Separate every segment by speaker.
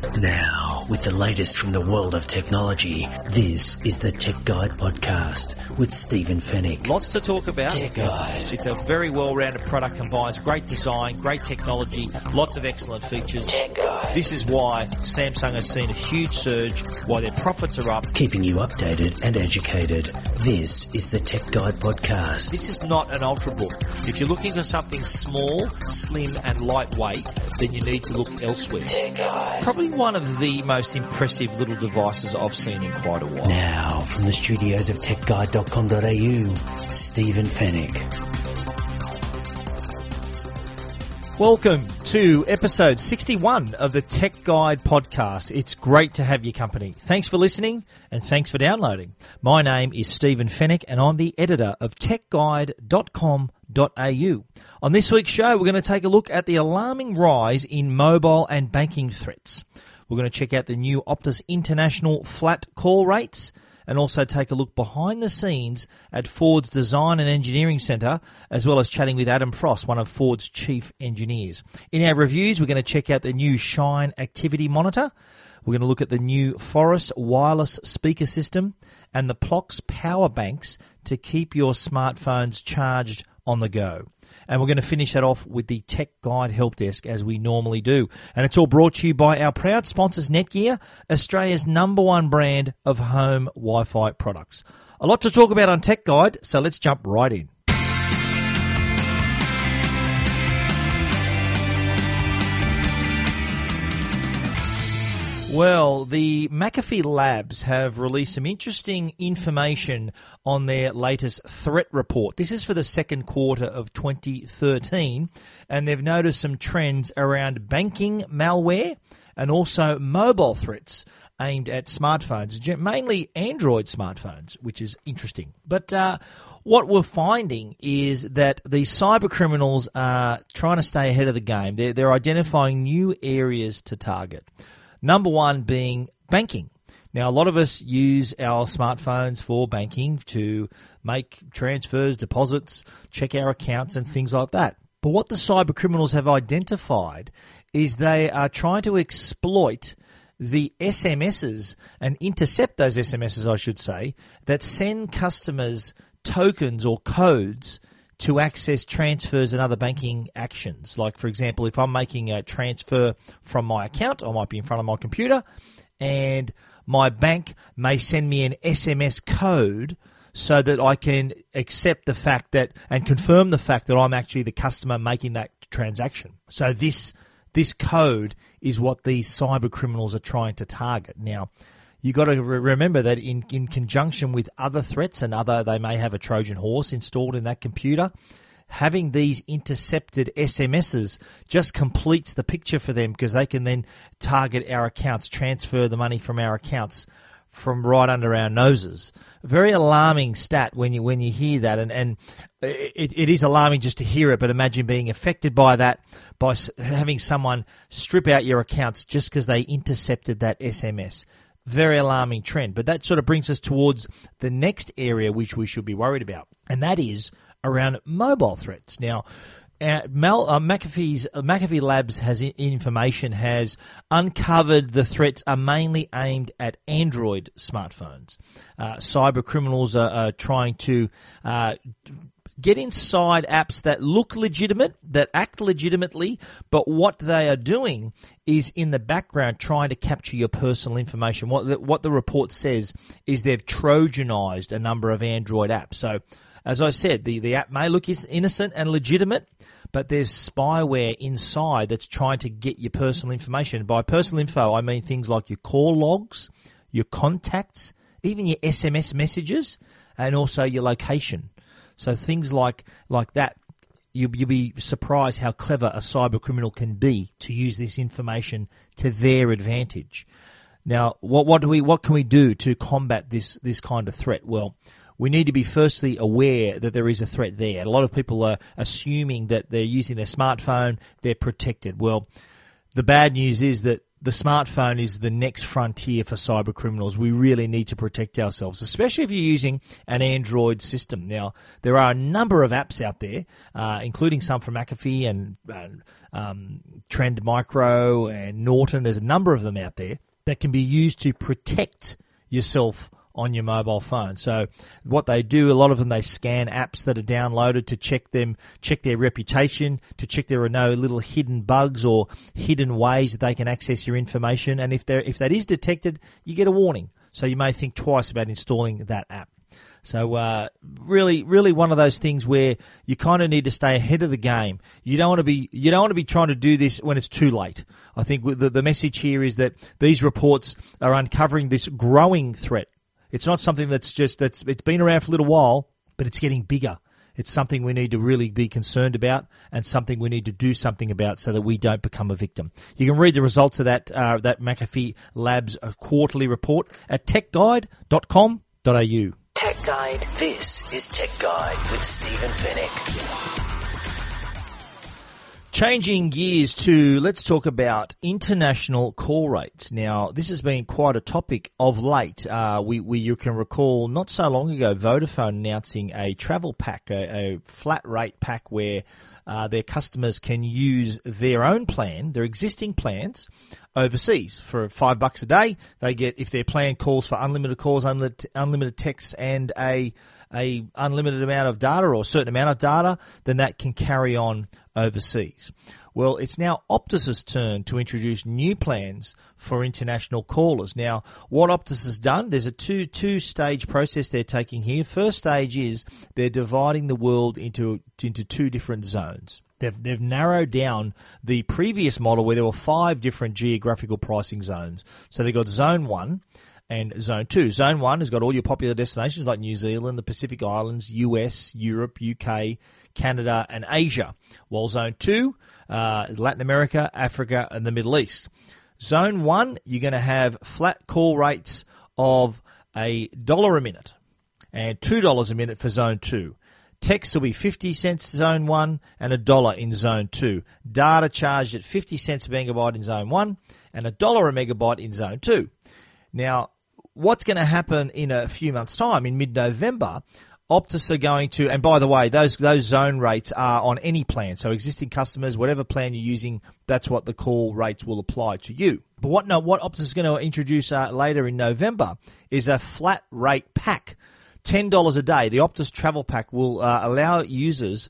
Speaker 1: Now, with the latest from the world of technology, this is the Tech Guide Podcast with Stephen Fennick.
Speaker 2: Lots to talk about.
Speaker 1: Tech Guide.
Speaker 2: It's a very well-rounded product, combines great design, great technology, lots of excellent features.
Speaker 1: Tech Guide.
Speaker 2: This is why Samsung has seen a huge surge, why their profits are up.
Speaker 1: Keeping you updated and educated. This is the Tech Guide Podcast.
Speaker 2: This is not an ultrabook. If you're looking for something small, slim and lightweight, then you need to look elsewhere.
Speaker 1: Tech Guide.
Speaker 2: Probably one of the most impressive little devices I've seen in quite a while.
Speaker 1: Now, from the studios of techguide.com.au, Stephen Fennick.
Speaker 2: Welcome to episode 61 of the Tech Guide Podcast. It's great to have your company. Thanks for listening and thanks for downloading. My name is Stephen Fennick and I'm the editor of techguide.com.au. On this week's show, we're going to take a look at the alarming rise in mobile and banking threats. We're going to check out the new Optus International flat call rates and also take a look behind the scenes at Ford's Design and Engineering Centre, as well as chatting with Adam Frost, one of Ford's chief engineers. In our reviews, we're going to check out the new Shine Activity Monitor. We're going to look at the new Forest wireless speaker system and the Plox power banks to keep your smartphones charged on the go. And we're going to finish that off with the Tech Guide Help Desk as we normally do. And it's all brought to you by our proud sponsors Netgear, Australia's #1 brand of home Wi-Fi products. A lot to talk about on Tech Guide, so let's jump right in. Well, the McAfee Labs have released some interesting information on their latest threat report. This is for the second quarter of 2013, and they've noticed some trends around banking malware and also mobile threats aimed at smartphones, mainly Android smartphones, which is interesting. But what we're finding is that the cyber criminals are trying to stay ahead of the game. They're identifying new areas to target. Number one being banking. Now, a lot of us use our smartphones for banking to make transfers, deposits, check our accounts and things like that. But what the cyber criminals have identified is they are trying to exploit the SMSs and intercept those SMSs, I should say, that send customers tokens or codes to access transfers and other banking actions. Like, for example, if I'm making a transfer from my account, I might be in front of my computer, and my bank may send me an SMS code so that I can accept the fact that and confirm the fact that I'm actually the customer making that transaction. So this code is what these cyber criminals are trying to target. Now, you got to remember that in conjunction with other threats and they may have a Trojan horse installed in that computer, having these intercepted SMSs just completes the picture for them because they can then target our accounts, transfer the money from our accounts from right under our noses. A very alarming stat when you hear that, and it is alarming just to hear it, but imagine being affected by that, by having someone strip out your accounts just because they intercepted that SMS. Very alarming trend. But that sort of brings us towards the next area which we should be worried about, and that is around mobile threats. Now, McAfee Labs has uncovered the threats are mainly aimed at Android smartphones. Cyber criminals are trying to get inside apps that look legitimate, that act legitimately, but what they are doing is in the background trying to capture your personal information. What the report says is they've Trojanized a number of Android apps. So, as I said, the app may look innocent and legitimate, but there's spyware inside that's trying to get your personal information. By personal info, I mean things like your call logs, your contacts, even your SMS messages, and also your location. So things like that, you'll be surprised how clever a cyber criminal can be to use this information to their advantage. Now, what can we do to combat this kind of threat? Well, we need to be firstly aware that there is a threat there. A lot of people are assuming that they're using their smartphone, they're protected. Well, the bad news is that the smartphone is the next frontier for cyber criminals. We really need to protect ourselves, especially if you're using an Android system. Now, there are a number of apps out there, including some from McAfee and Trend Micro and Norton. There's a number of them out there that can be used to protect yourself on your mobile phone. So what they do, a lot of them, they scan apps that are downloaded to check their reputation, to check there are no little hidden bugs or hidden ways that they can access your information. And if that is detected, you get a warning. So you may think twice about installing that app. So really one of those things where you kind of need to stay ahead of the game. You don't want to be trying to do this when it's too late. I think the message here is that these reports are uncovering this growing threat. It's not something it's been around for a little while, but it's getting bigger. It's something we need to really be concerned about and something we need to do something about so that we don't become a victim. You can read the results of that McAfee Labs quarterly report at techguide.com.au.
Speaker 1: Tech Guide. This is Tech Guide with Stephen Fennick.
Speaker 2: Changing gears to, let's talk about international call rates. Now, this has been quite a topic of late. You can recall not so long ago, Vodafone announcing a travel pack, a flat rate pack where their customers can use their own plan, their existing plans, overseas for $5 a day. They get, if their plan calls for unlimited calls, unlimited texts, and a unlimited amount of data or a certain amount of data, then that can carry on overseas. Well, it's now Optus's turn to introduce new plans for international callers. Now, what Optus has done, there's a two-stage process they're taking here. First stage is they're dividing the world into two different zones. They've narrowed down the previous model where there were 5 different geographical pricing zones. So they've got Zone 1 and Zone 2. Zone 1 has got all your popular destinations like New Zealand, the Pacific Islands, US, Europe, UK, Canada, and Asia. While Zone 2 is Latin America, Africa, and the Middle East. Zone 1, you're going to have flat call rates of $1 a minute and $2 a minute for Zone 2. Text will be 50 cents Zone 1 and $1 in Zone 2. Data charged at 50 cents a megabyte in Zone 1 and $1 a megabyte in Zone 2. Now, what's going to happen in a few months' time, in mid-November, Optus are going to, and by the way, those zone rates are on any plan. So existing customers, whatever plan you're using, that's what the call rates will apply to you. But what Optus is going to introduce later in November is a flat rate pack. $10 a day. The Optus Travel Pack will allow visitors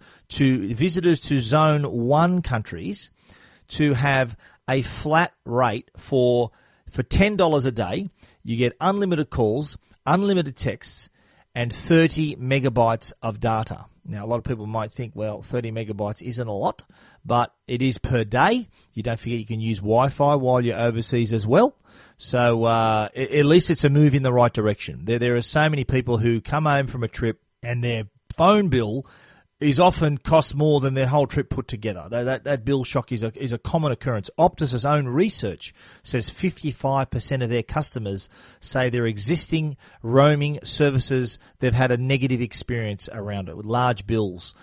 Speaker 2: to Zone 1 countries to have a flat rate for $10 a day. You get unlimited calls, unlimited texts, and 30 megabytes of data. Now, a lot of people might think, well, 30 megabytes isn't a lot, but it is per day. You don't forget you can use Wi-Fi while you're overseas as well. So at least it's a move in the right direction. There are so many people who come home from a trip and their phone bill is often costs more than their whole trip put together. That bill shock is a common occurrence. Optus's own research says 55% of their customers say their existing roaming services, they've had a negative experience around it with large bills.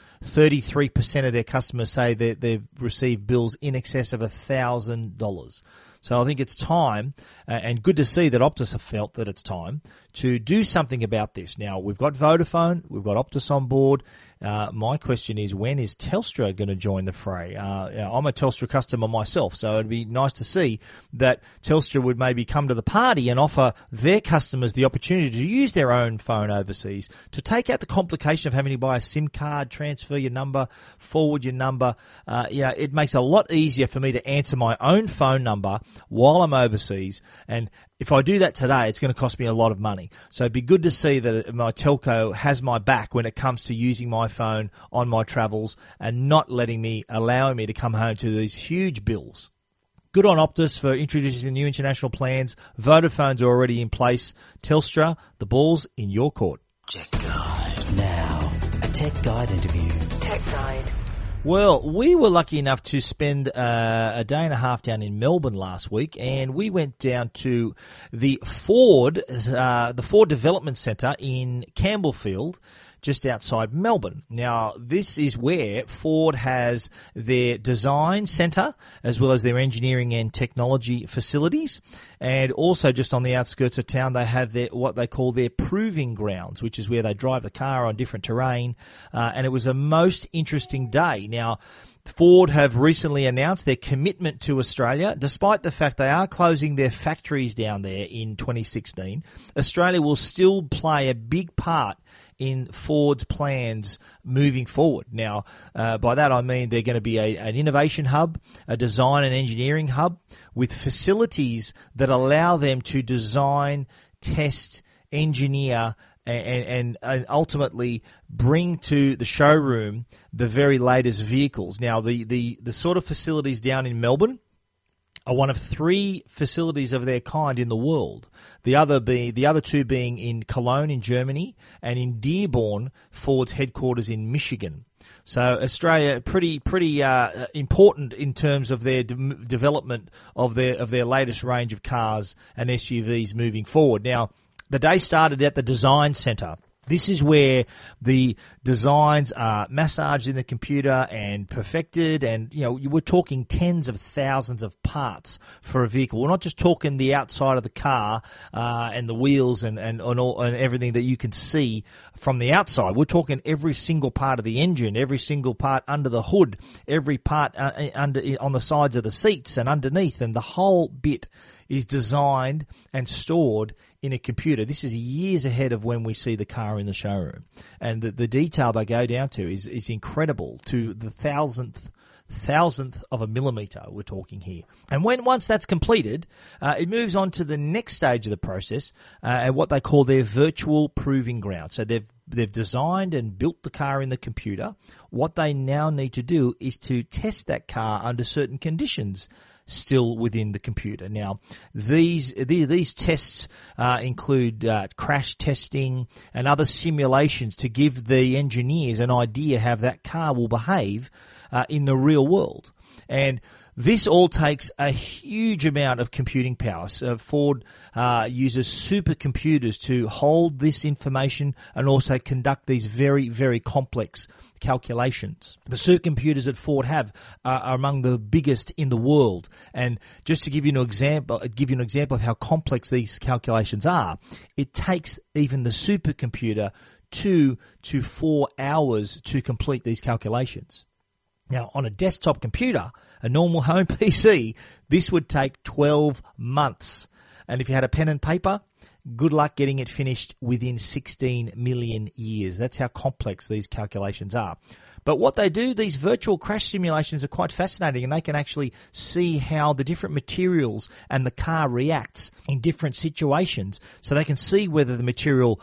Speaker 2: 33% of their customers say that they've received bills in excess of $1,000. So I think it's time, and good to see that Optus have felt that it's time to do something about this. Now, we've got Vodafone, we've got Optus on board. My question is, when is Telstra going to join the fray? I'm a Telstra customer myself, so it'd be nice to see that Telstra would maybe come to the party and offer their customers the opportunity to use their own phone overseas, to take out the complication of having to buy a SIM card, transfer your number, forward your number. It makes it a lot easier for me to answer my own phone number while I'm overseas, and if I do that today, it's going to cost me a lot of money. So it'd be good to see that my telco has my back when it comes to using my phone on my travels and not allowing me to come home to these huge bills. Good on Optus for introducing new international plans. Vodafone's are already in place. Telstra, the ball's in your court.
Speaker 1: Tech Guide. Now, a Tech Guide interview. Tech Guide.
Speaker 2: Well, we were lucky enough to spend a day and a half down in Melbourne last week, and we went down to the Ford Development Centre in Campbellfield just outside Melbourne. Now, this is where Ford has their design centre as well as their engineering and technology facilities. And also just on the outskirts of town, they have what they call their proving grounds, which is where they drive the car on different terrain. And it was a most interesting day. Now, Ford have recently announced their commitment to Australia. Despite the fact they are closing their factories down there in 2016, Australia will still play a big part in Ford's plans moving forward. Now, by that I mean they're going to be an innovation hub, a design and engineering hub with facilities that allow them to design, test, engineer, and ultimately bring to the showroom the very latest vehicles. Now, the sort of facilities down in Melbourne are one of 3 facilities of their kind in the world. The other 2 being in Cologne in Germany and in Dearborn, Ford's headquarters in Michigan. So Australia, pretty important in terms of their development of their latest range of cars and SUVs moving forward. Now, the day started at the Design Centre. This is where the designs are massaged in the computer and perfected, and we're talking tens of thousands of parts for a vehicle. We're not just talking the outside of the car and the wheels and everything that you can see from the outside. We're talking every single part of the engine, every single part under the hood, every part on the sides of the seats and underneath, and the whole bit is designed and stored in a computer. This is years ahead of when we see the car in the showroom. And the detail they go down to is incredible, to the thousandth of a millimetre we're talking here. And once that's completed, it moves on to the next stage of the process, and what they call their virtual proving ground. So they've designed and built the car in the computer. What they now need to do is to test that car under certain conditions still within the computer. Now, these tests include crash testing and other simulations to give the engineers an idea how that car will behave in the real world. And this all takes a huge amount of computing power. So Ford uses supercomputers to hold this information and also conduct these very, very complex calculations. The supercomputers that Ford have are among the biggest in the world. And just to give you an example of how complex these calculations are, it takes even the supercomputer 2 to 4 hours to complete these calculations. Now, on a desktop computer, a normal home PC, this would take 12 months. And if you had a pen and paper, good luck getting it finished within 16 million years. That's how complex these calculations are. But what they do, these virtual crash simulations are quite fascinating, and they can actually see how the different materials and the car reacts in different situations. So they can see whether the material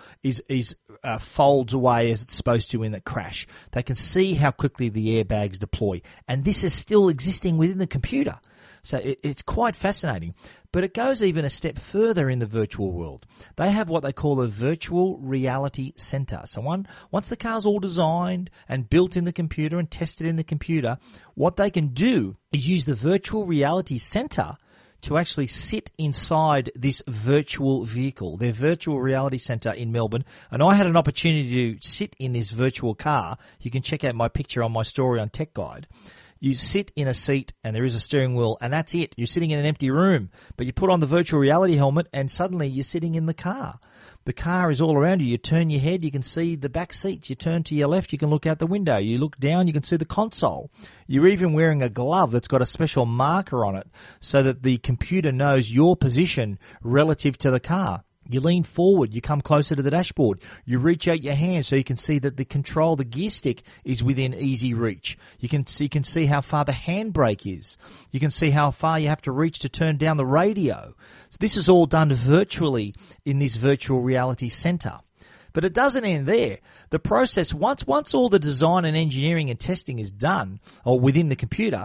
Speaker 2: folds away as it's supposed to in the crash. They can see how quickly the airbags deploy. And this is still existing within the computer. So it's quite fascinating. But it goes even a step further in the virtual world. They have what they call a virtual reality center. So once the car's all designed and built in the computer and tested in the computer, what they can do is use the virtual reality center to actually sit inside this virtual vehicle, their virtual reality center in Melbourne. And I had an opportunity to sit in this virtual car. You can check out my picture on my story on Tech Guide. You sit in a seat and there is a steering wheel, and that's it. You're sitting in an empty room, but you put on the virtual reality helmet and suddenly you're sitting in the car. The car is all around you. You turn your head, you can see the back seats. You turn to your left, you can look out the window. You look down, you can see the console. You're even wearing a glove that's got a special marker on it so that the computer knows your position relative to the car. You lean forward, you come closer to the dashboard, you reach out your hand so you can see that the gear stick is within easy reach. You can see how far the handbrake is. You can see how far you have to reach to turn down the radio. So this is all done virtually in this virtual reality center. But it doesn't end there. The process, once all the design and engineering and testing is done, or within the computer,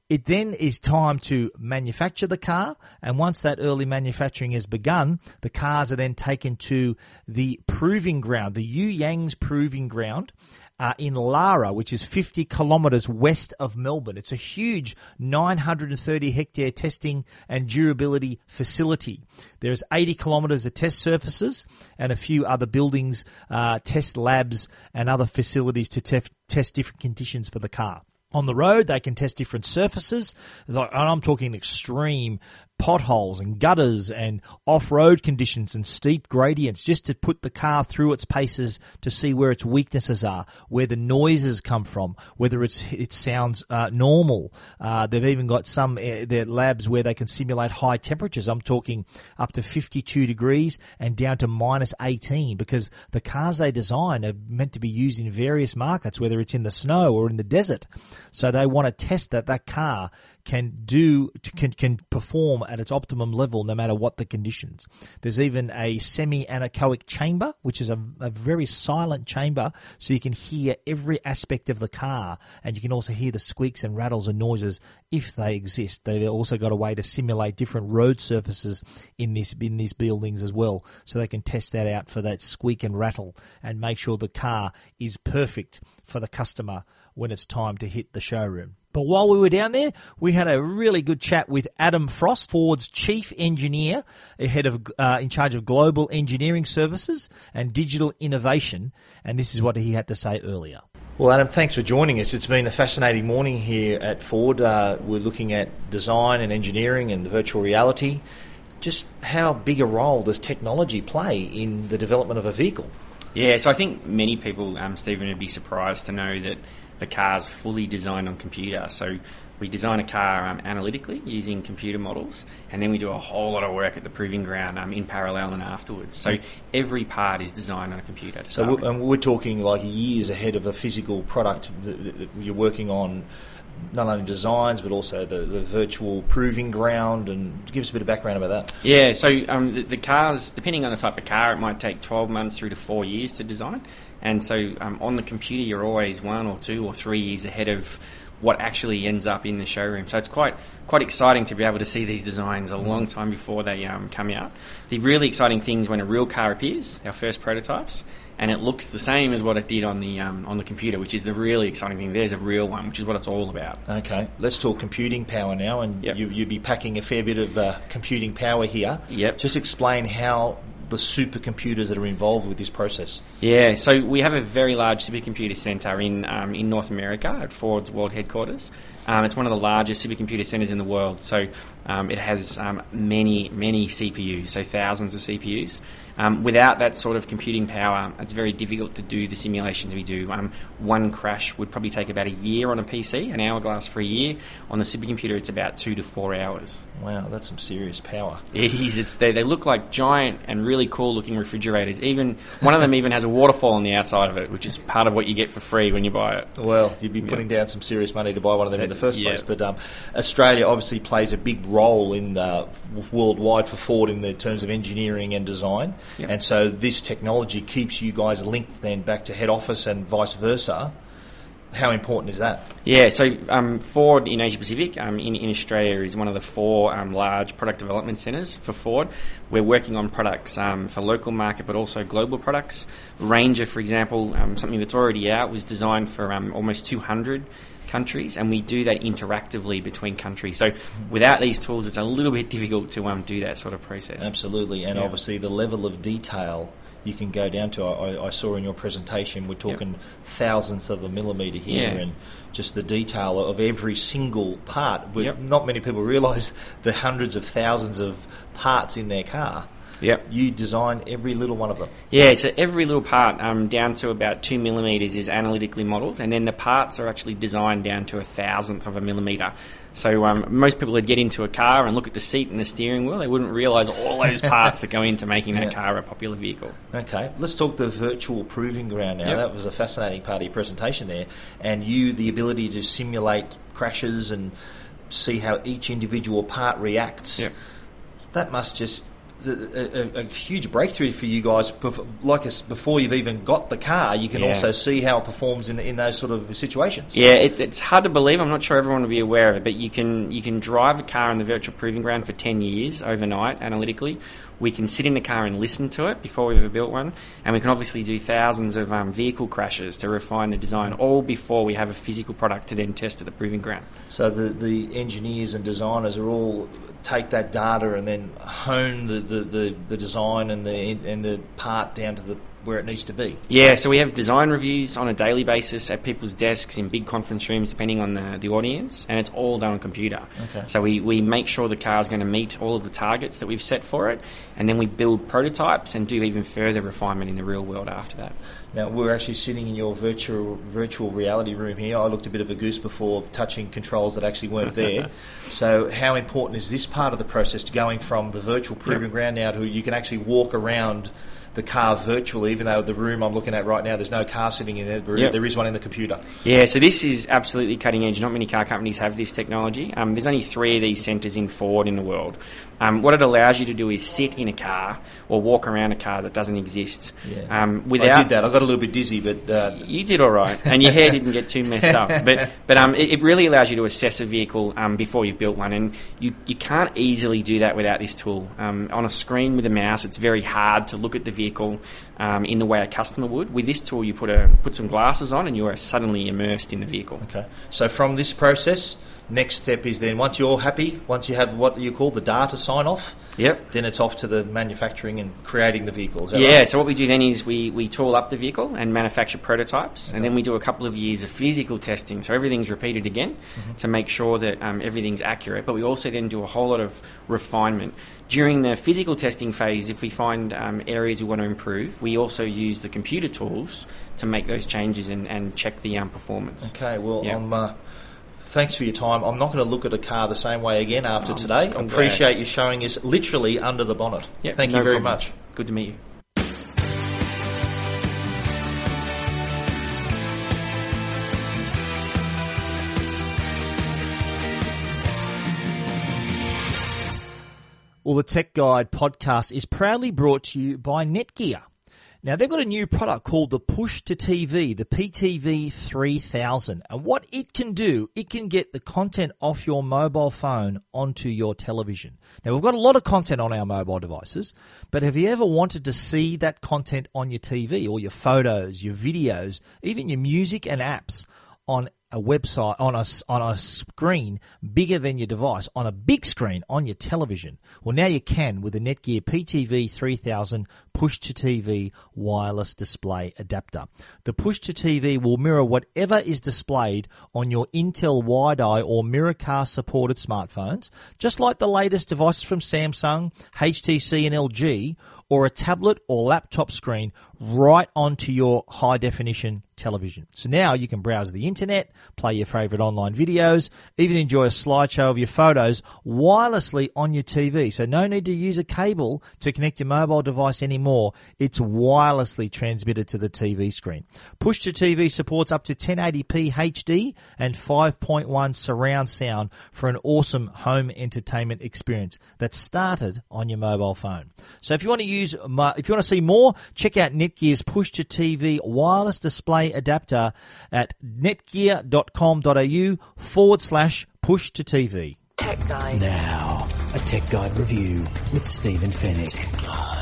Speaker 2: It then is time to manufacture the car, and once that early manufacturing has begun, the cars are then taken to the proving ground, the Yuyang's proving ground, in Lara, which is 50 kilometres west of Melbourne. It's a huge 930-hectare testing and durability facility. There's 80 kilometres of test surfaces and a few other buildings, test labs and other facilities to test different conditions for the car. On the road, they can test different surfaces, and I'm talking extreme potholes and gutters and off-road conditions and steep gradients, just to put the car through its paces to see where its weaknesses are, where the noises come from, whether it sounds normal. They've even got some their labs where they can simulate high temperatures. I'm talking up to 52 degrees and down to minus 18, because the cars they design are meant to be used in various markets, whether it's in the snow or in the desert. So they want to test that car can perform at its optimum level no matter what the conditions. There's even a semi-anechoic chamber, which is a very silent chamber, so you can hear every aspect of the car, and you can also hear the squeaks and rattles and noises if they exist. They've also got a way to simulate different road surfaces in these buildings as well, so they can test that out for that squeak and rattle and make sure the car is perfect for the customer when it's time to hit the showroom. But while we were down there, we had a really good chat with Adam Frost, Ford's chief engineer, in charge of global engineering services and digital innovation, and this is what he had to say earlier. Well, Adam, thanks for joining us. It's been a fascinating morning here at Ford. We're looking at design and engineering and the virtual reality. Just how big a role does technology play in the development of a vehicle?
Speaker 3: Yeah, so I think many people, Stephen, would be surprised to know that the car's fully designed on computer. So we design a car analytically using computer models, and then we do a whole lot of work at the proving ground in parallel and afterwards. So every part is designed on a computer.
Speaker 2: And we're talking like years ahead of a physical product that you're working on, not only designs but also the virtual proving ground. And give us a bit of background about that.
Speaker 3: Yeah, so the cars, depending on the type of car, it might take 12 months through to 4 years to design. And so on the computer, you're always 1 or 2 or 3 years ahead of what actually ends up in the showroom. So it's quite exciting to be able to see these designs a long time before they come out. The really exciting thing is when a real car appears, our first prototypes, and it looks the same as what it did on the computer, which is the really exciting thing. There's a real one, which is what it's all about.
Speaker 2: Okay, let's talk computing power now, and you'd be packing a fair bit of computing power here.
Speaker 3: Yep.
Speaker 2: Just explain how the supercomputers that are involved with this process.
Speaker 3: Yeah, so we have a very large supercomputer centre in North America at Ford's world headquarters. It's one of the largest supercomputer centres in the world. So it has many CPUs, so thousands of CPUs. Without that sort of computing power, it's very difficult to do the simulations we do. One crash would probably take about a year on a PC, an hourglass for a year. On the supercomputer, it's about 2 to 4 hours.
Speaker 2: Wow, that's some serious power.
Speaker 3: It is. They look like giant and really cool-looking refrigerators. Even one of them even has a waterfall on the outside of it, which is part of what you get for free when you buy it.
Speaker 2: Well, you'd be putting down some serious money to buy one of them in the first place. But Australia obviously plays a big role in worldwide for Ford in the terms of engineering and design. Yep. And so this technology keeps you guys linked then back to head office and vice versa. How important is that?
Speaker 3: Yeah, so Ford in Asia Pacific, in Australia, is one of the 4 large product development centres for Ford. We're working on products for local market but also global products. Ranger, for example, something that's already out, was designed for almost 200 countries, and we do that interactively between countries. So without these tools, it's a little bit difficult to do that sort of process.
Speaker 2: Absolutely, and obviously the level of detail you can go down to. I saw in your presentation, we're talking thousandths of a millimetre here, and just the detail of every single part. Not many people realise the hundreds of thousands of parts in their car.
Speaker 3: Yep.
Speaker 2: You design every little one of them.
Speaker 3: Yeah, so every little part, down to about 2 millimetres, is analytically modelled, and then the parts are actually designed down to 1,000th of a millimetre. So most people would get into a car and look at the seat and the steering wheel. They wouldn't realise all those parts that go into making that car a popular vehicle.
Speaker 2: Okay, let's talk the virtual proving ground now. That was a fascinating part of your presentation there. And the ability to simulate crashes and see how each individual part reacts. That must just a huge breakthrough for you guys. Before you've even got the car, you can also see how it performs in those sort of situations.
Speaker 3: Yeah, it's hard to believe. I'm not sure everyone will be aware of it, but you can drive a car in the virtual proving ground for 10 years overnight analytically. We can sit in the car and listen to it before we've ever built one, and we can obviously do thousands of vehicle crashes to refine the design, all before we have a physical product to then test at the proving ground.
Speaker 2: So the engineers and designers are all take that data and then hone the design and the part down to where it needs to be.
Speaker 3: Yeah, so we have design reviews on a daily basis at people's desks in big conference rooms, depending on the audience, and it's all done on computer.
Speaker 2: Okay.
Speaker 3: So we make sure the car is going to meet all of the targets that we've set for it, and then we build prototypes and do even further refinement in the real world after that.
Speaker 2: Now, we're actually sitting in your virtual reality room here. I looked a bit of a goose before touching controls that actually weren't there. So how important is this part of the process to going from the virtual proving ground now to you can actually walk around the car virtually, even though the room I'm looking at right now, there's no car sitting in there, but there is one in the computer.
Speaker 3: Yeah, so this is absolutely cutting edge. Not many car companies have this technology. There's only 3 of these centres in Ford in the world. What it allows you to do is sit in a car or walk around a car that doesn't exist.
Speaker 2: Yeah. I did that. I got a little bit dizzy, but...
Speaker 3: You did all right, and your hair didn't get too messed up. But it really allows you to assess a vehicle before you've built one, and you can't easily do that without this tool. On a screen with a mouse, it's very hard to look at the vehicle in the way a customer would. With this tool, you put some glasses on and you are suddenly immersed in the vehicle.
Speaker 2: Okay. So from this process, next step is then once you're happy, once you have what you call the data sign off, then it's off to the manufacturing and creating the vehicles.
Speaker 3: Right? So what we do then is we tool up the vehicle and manufacture prototypes, and then we do a couple of years of physical testing, so everything's repeated again to make sure that everything's accurate, but we also then do a whole lot of refinement. During the physical testing phase, if we find areas we want to improve, we also use the computer tools to make those changes and check the performance.
Speaker 2: Okay, well, thanks for your time. I'm not going to look at a car the same way again after today. I appreciate you showing us literally under the bonnet. Thank you very much.
Speaker 3: Good to meet you.
Speaker 2: Well, the Tech Guide podcast is proudly brought to you by Netgear. Now, they've got a new product called the Push to TV, the PTV 3000. And what it can do, it can get the content off your mobile phone onto your television. Now, we've got a lot of content on our mobile devices, but have you ever wanted to see that content on your TV or your photos, your videos, even your music and apps on a website, on a screen bigger than your device, on a big screen on your television? Well, now you can with the Netgear PTV 3000 push-to-TV wireless display adapter. The push-to-TV will mirror whatever is displayed on your Intel Wide-Eye or Miracast-supported smartphones, just like the latest devices from Samsung, HTC and LG, or a tablet or laptop screen right onto your high-definition television. So now you can browse the internet, play your favourite online videos, even enjoy a slideshow of your photos wirelessly on your TV. So no need to use a cable to connect your mobile device anymore. It's wirelessly transmitted to the TV screen. Push to TV supports up to 1080p HD and 5.1 surround sound for an awesome home entertainment experience that's started on your mobile phone. So if you want to see more, check out Netgear's Push to TV wireless display adapter at netgear.com.au/push to TV.
Speaker 1: Tech Guide. Now, a Tech Guide review with Stephen Fennick. Tech Guide.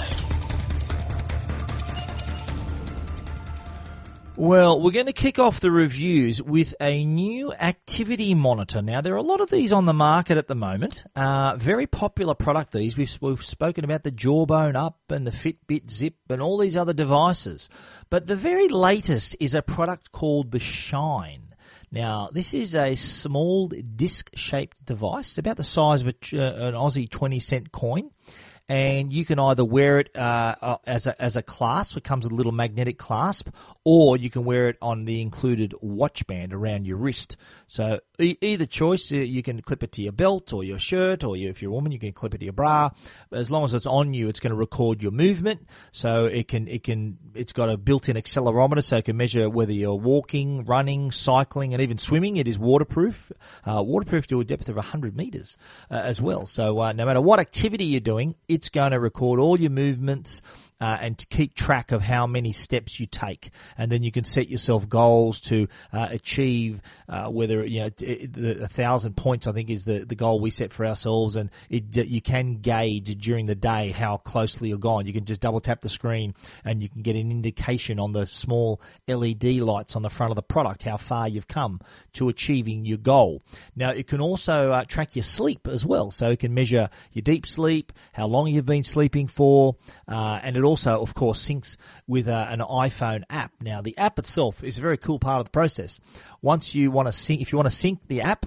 Speaker 2: Well, we're going to kick off the reviews with a new activity monitor. Now, there are a lot of these on the market at the moment. Very popular product, these. We've spoken about the Jawbone Up and the Fitbit Zip and all these other devices. But the very latest is a product called the Shine. Now, this is a small disc-shaped device, about the size of an Aussie 20-cent coin. And you can either wear it as a clasp, it comes with a little magnetic clasp, or you can wear it on the included watch band around your wrist. So either choice, you can clip it to your belt or your shirt, or if you're a woman, you can clip it to your bra. As long as it's on you, it's going to record your movement. So it's got a built-in accelerometer, so it can measure whether you're walking, running, cycling, and even swimming. It is waterproof, waterproof to a depth of 100 meters as well. So no matter what activity you're doing, it's going to record all your movements and to keep track of how many steps you take. And then you can set yourself goals to achieve whether, 1,000 points, I think, is the goal we set for ourselves. And you can gauge during the day how closely you're gone. You can just double tap the screen and you can get an indication on the small LED lights on the front of the product how far you've come to achieving your goal. Now, it can also track your sleep as well. So it can measure your deep sleep, how long you've been sleeping for, and it also, of course, syncs with an iPhone app. Now, the app itself is a very cool part of the process. Once you want to sync, if you want to sync the app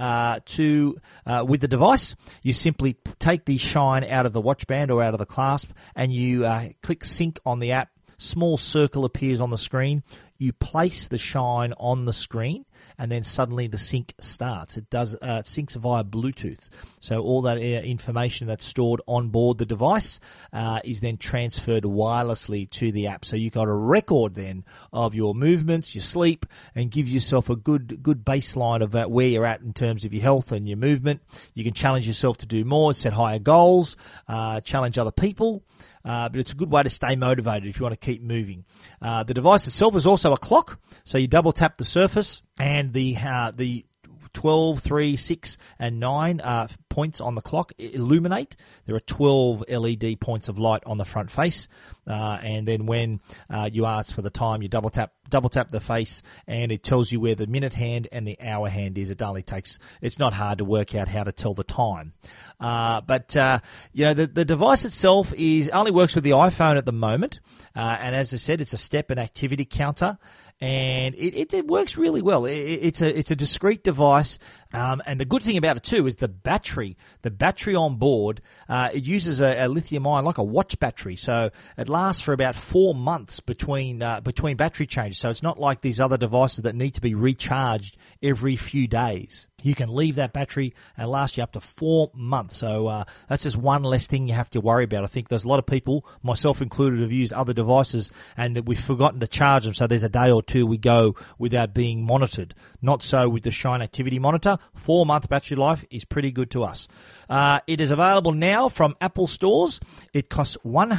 Speaker 2: with the device, you simply take the Shine out of the watch band or out of the clasp, and you click sync on the app. Small circle appears on the screen. You place the Shine on the screen, and then suddenly the sync starts. It syncs via Bluetooth. So all that information that's stored on board the device is then transferred wirelessly to the app. So you've got a record then of your movements, your sleep, and give yourself a good baseline of where you're at in terms of your health and your movement. You can challenge yourself to do more, set higher goals, challenge other people. But it's a good way to stay motivated if you want to keep moving. The device itself is also a clock, so you double tap the surface, and the 12, 3, 6, and 9 points on the clock illuminate. There are 12 LED points of light on the front face, and then when you ask for the time, you double tap the face, and it tells you where the minute hand and the hour hand is. It's not hard to work out how to tell the time. But the device itself only works with the iPhone at the moment, and as I said, it's a step and activity counter. And it works really well. It's a discrete device, and the good thing about it too is the battery. The battery on board, it uses a lithium ion, like a watch battery, so it lasts for about 4 months between battery changes. So it's not like these other devices that need to be recharged every few days. You can leave that battery and last you up to 4 months. So that's just one less thing you have to worry about. I think there's a lot of people, myself included, have used other devices and that we've forgotten to charge them. So there's a day or two we go without being monitored. Not so with the Shine Activity Monitor. 4-month battery life is pretty good to us. It is available now from Apple stores. It costs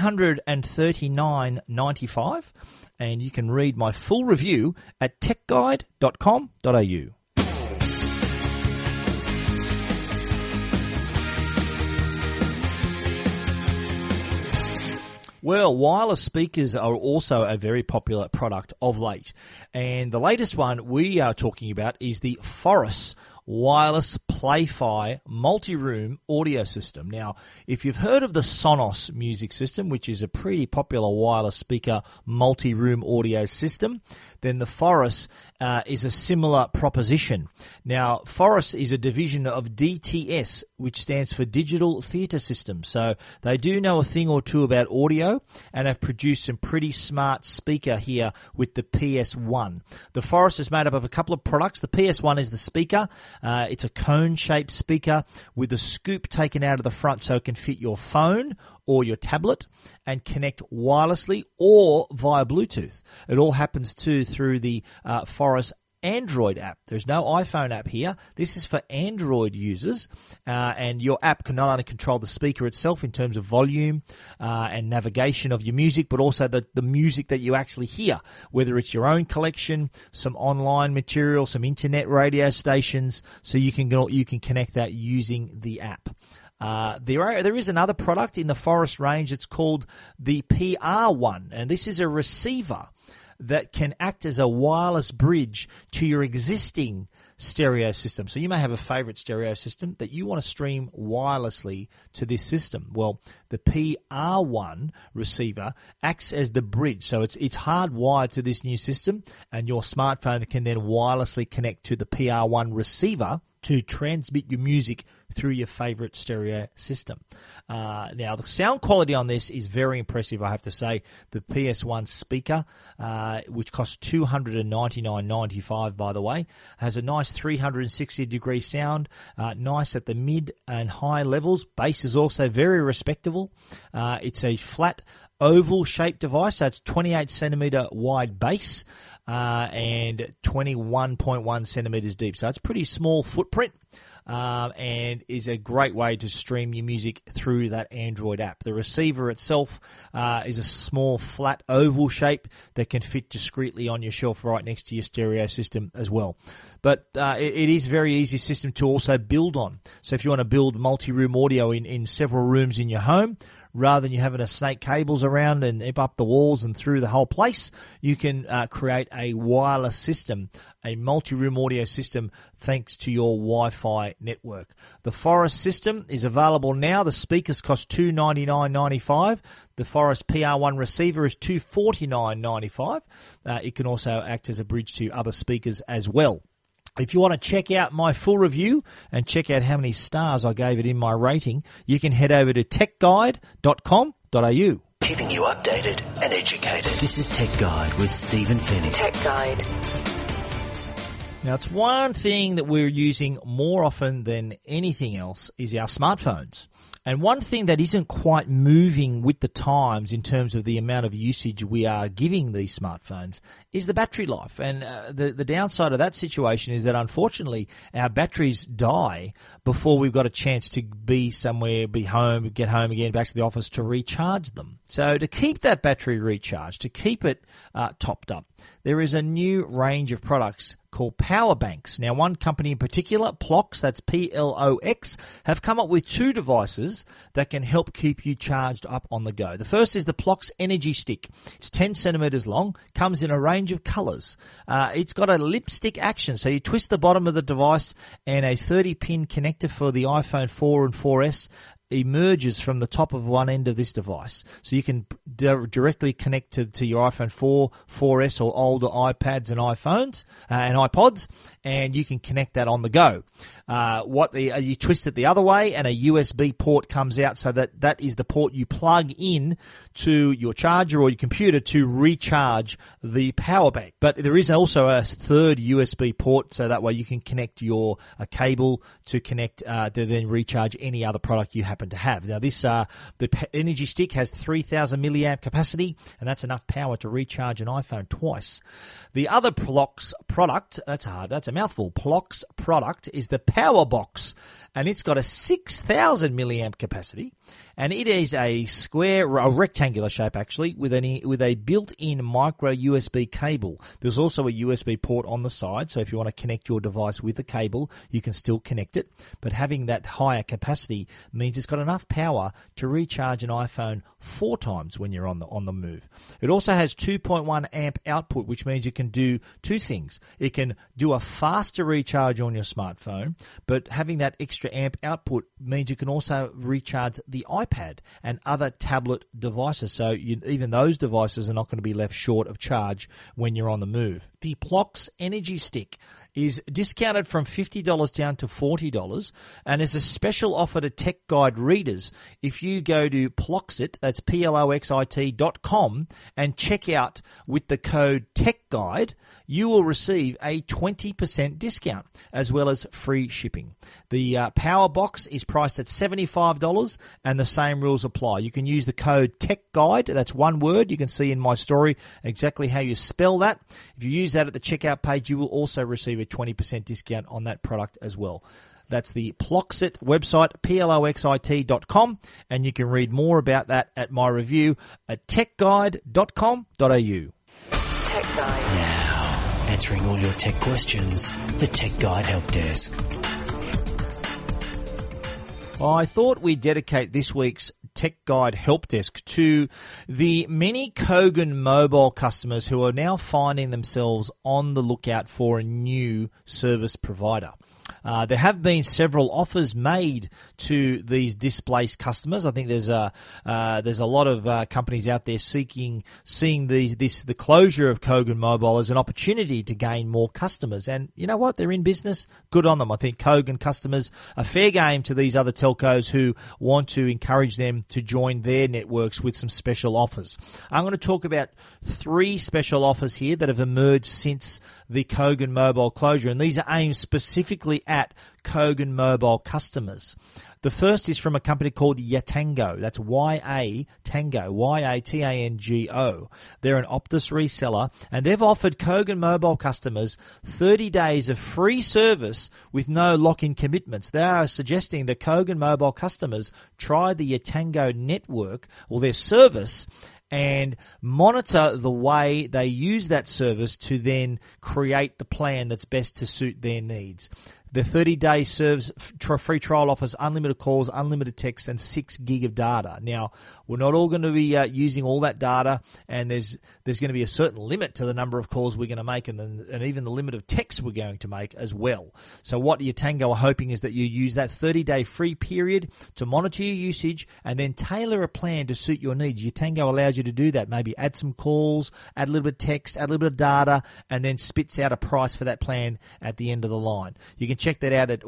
Speaker 2: $139.95, and you can read my full review at techguide.com.au. Well, wireless speakers are also a very popular product of late. And the latest one we are talking about is the Forus Wireless Play-Fi multi-room audio system. Now, if you've heard of the Sonos music system, which is a pretty popular wireless speaker multi-room audio system, then the Forus is a similar proposition. Now, Forus is a division of DTS, which stands for Digital Theatre Systems. So they do know a thing or two about audio and have produced some pretty smart speaker here with the PS1. The Forus is made up of a couple of products. The PS1 is the speaker. It's a cone-shaped speaker with a scoop taken out of the front so it can fit your phone or your tablet and connect wirelessly or via Bluetooth. It all happens too through the Forus Android app. There's no iPhone app here. This is for Android users, and your app can not only control the speaker itself in terms of volume and navigation of your music, but also the music that you actually hear, whether it's your own collection, some online material, some internet radio stations, so you can connect that using the app. There is another product in the Forus range. It's called the PR1, and this is a receiver that can act as a wireless bridge to your existing stereo system. So you may have a favorite stereo system that you want to stream wirelessly to this system. Well, the PR1 receiver acts as the bridge. So it's hardwired to this new system, and your smartphone can then wirelessly connect to the PR1 receiver to transmit your music through your favorite stereo system. Now, the sound quality on this is very impressive, I have to say. The PS1 speaker, which costs $299.95, by the way, has a nice 360-degree sound, nice at the mid and high levels. Bass is also very respectable. It's a flat oval-shaped device, so it's 28-centimeter wide base and 21.1 centimeters deep. So it's pretty small footprint. and is a great way to stream your music through that Android app. The receiver itself is a small, flat, oval shape that can fit discreetly on your shelf right next to your stereo system as well. But it is a very easy system to also build on. So if you want to build multi-room audio in several rooms in your home, rather than you having to snake cables around and up the walls and through the whole place, you can create a wireless system, a multi-room audio system, thanks to your Wi-Fi network. The Forest system is available now. The speakers cost $299.95. The Forest PR1 receiver is $249.95. It can also act as a bridge to other speakers as well. If you want to check out my full review and check out how many stars I gave it in my rating, you can head over to techguide.com.au.
Speaker 1: Keeping you updated and educated. This is Tech Guide with Stephen Fennick.
Speaker 4: Tech Guide.
Speaker 2: Now, it's one thing that we're using more often than anything else is our smartphones. And one thing that isn't quite moving with the times in terms of the amount of usage we are giving these smartphones is the battery life. And the downside of that situation is that, unfortunately, our batteries die before we've got a chance to be somewhere, be home, get home again, back to the office to recharge them. So to keep that battery recharged, to keep it topped up, there is a new range of products called power banks. Now, one company in particular, Plox, that's P-L-O-X, have come up with two devices that can help keep you charged up on the go. The first is the Plox Energy Stick. It's 10 centimeters long, comes in a range of colors. It's got a lipstick action, so you twist the bottom of the device and a 30-pin connector for the iPhone 4 and 4S emerges from the top of one end of this device. So you can directly connect to your iPhone 4, 4S or older iPads and iPhones and iPods, and you can connect that on the go. You twist it the other way and a USB port comes out, so that is the port you plug in to your charger or your computer to recharge the power bank. But there is also a third USB port, so that way you can connect a cable to connect to then recharge any other product you happen to have. Now, this the Energy Stick has 3,000 milliamp capacity, and that's enough power to recharge an iPhone twice. The other Plox product, that's a mouthful, Plox product is the Power Box, and it's got a 6,000 milliamp capacity, and it is a rectangular shape actually, with a built-in micro USB cable. There's also a USB port on the side, so if you want to connect your device with a cable, you can still connect it. But having that higher capacity means it's got enough power to recharge an iPhone 4 times when you're on the move. It also has 2.1 amp output, which means it can do two things. It can do a faster recharge on your smartphone, but having that extra amp output means you can also recharge the iPad and other tablet devices. So even those devices are not going to be left short of charge when you're on the move. The Plox Energy Stick is discounted from $50 down to $40, and is a special offer to Tech Guide readers. If you go to Ploxit, that's PLOXIT.com, and check out with the code TechGuide, you will receive a 20% discount as well as free shipping. The Power Box is priced at $75, and the same rules apply. You can use the code TechGuide, that's one word. You can see in my story exactly how you spell that. If you use that at the checkout page, you will also receive a 20% discount on that product as well. That's the Ploxit website, PLOXIT.com, and you can read more about that at my review at techguide.com.au.
Speaker 4: Tech Guide.
Speaker 1: Now, answering all your tech questions, the Tech Guide Help Desk.
Speaker 2: I thought we'd dedicate this week's Tech Guide Help Desk to the many Kogan mobile customers who are now finding themselves on the lookout for a new service provider. There have been several offers made to these displaced customers. I think there's a lot of companies out there seeing the closure of Kogan Mobile as an opportunity to gain more customers. And you know what? They're in business. Good on them. I think Kogan customers are fair game to these other telcos who want to encourage them to join their networks with some special offers. I'm going to talk about 3 special offers here that have emerged since the Kogan Mobile closure, and these are aimed specifically at Kogan Mobile customers. The first is from a company called Yatango. That's Y-A-Tango, Y-A-T-A-N-G-O. They're an Optus reseller, and they've offered Kogan Mobile customers 30 days of free service with no lock-in commitments. They are suggesting that Kogan Mobile customers try the Yatango network or their service and monitor the way they use that service to then create the plan that's best to suit their needs. The 30-day free trial offers unlimited calls, unlimited text, and 6 gig of data. Now, we're not all going to be using all that data, and there's going to be a certain limit to the number of calls we're going to make, and even the limit of texts we're going to make as well. So what Yatango are hoping is that you use that 30-day free period to monitor your usage and then tailor a plan to suit your needs. Yatango allows you to do that. Maybe add some calls, add a little bit of text, add a little bit of data, and then spits out a price for that plan at the end of the line. You can check that out at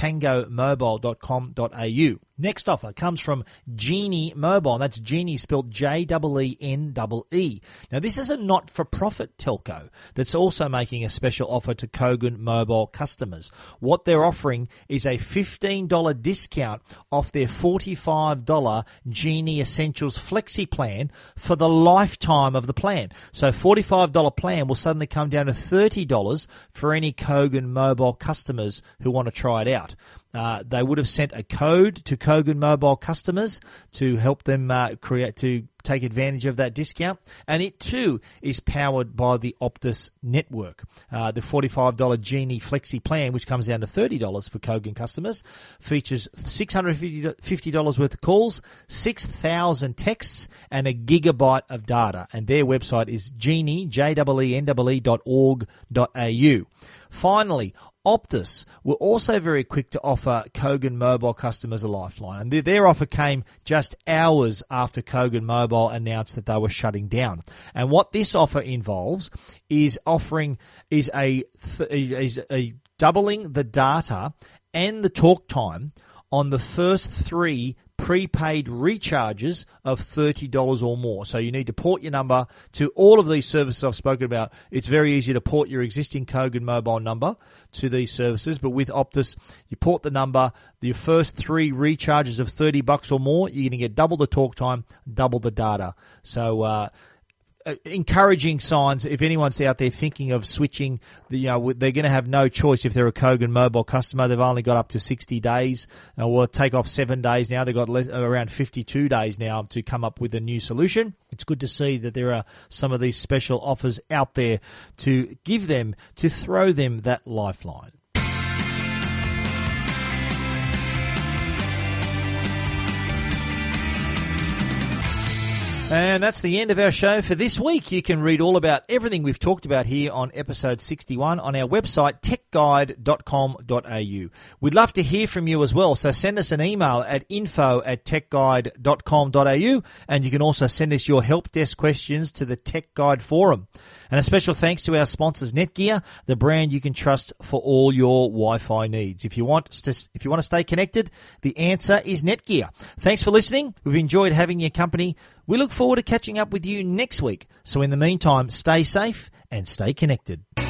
Speaker 2: yatangomobile.com.au. Next offer comes from Genie Mobile, and that's Genie spelled J-E-E-N-E-E. Now, this is a not-for-profit telco that's also making a special offer to Kogan Mobile customers. What they're offering is a $15 discount off their $45 Genie Essentials Flexi plan for the lifetime of the plan. So $45 plan will suddenly come down to $30 for any Kogan Mobile customers who want to try it out. They would have sent a code to Kogan Mobile customers to help them take advantage of that discount, and it too is powered by the Optus network. The $45 Genie Flexi plan, which comes down to $30 for Kogan customers, features $650 worth of calls, 6,000 texts, and a gigabyte of data. And their website is genie, JEENE.org.au. Finally, Optus were also very quick to offer Kogan Mobile customers a lifeline, and their offer came just hours after Kogan Mobile announced that they were shutting down. And what this offer involves is doubling the data and the talk time on the first 3 prepaid recharges of $30 or more. So you need to port your number to all of these services I've spoken about. It's very easy to port your existing Kogan Mobile number to these services, but with Optus, you port the number, your first 3 recharges of $30 or more, you're going to get double the talk time, double the data. So encouraging signs. If anyone's out there thinking of switching, they're going to have no choice if they're a Kogan Mobile customer. They've only got up to 60 days. We'll take off 7 days now. They've got around 52 days now to come up with a new solution. It's good to see that there are some of these special offers out there to throw them that lifeline. And that's the end of our show for this week. You can read all about everything we've talked about here on episode 61 on our website, techguide.com.au. We'd love to hear from you as well, so send us an email at info@techguide.com.au, and you can also send us your help desk questions to the Tech Guide forum. And a special thanks to our sponsors, Netgear, the brand you can trust for all your Wi-Fi needs. If you want to stay connected, the answer is Netgear. Thanks for listening. We've enjoyed having your company. We look forward to catching up with you next week. So in the meantime, stay safe and stay connected.